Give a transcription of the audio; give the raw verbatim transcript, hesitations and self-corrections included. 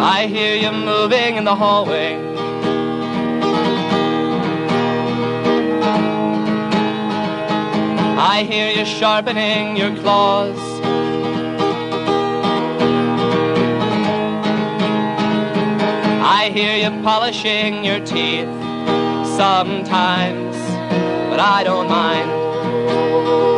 I hear you moving in the hallway. I hear you sharpening your claws. I hear you polishing your teeth sometimes, but I don't mind.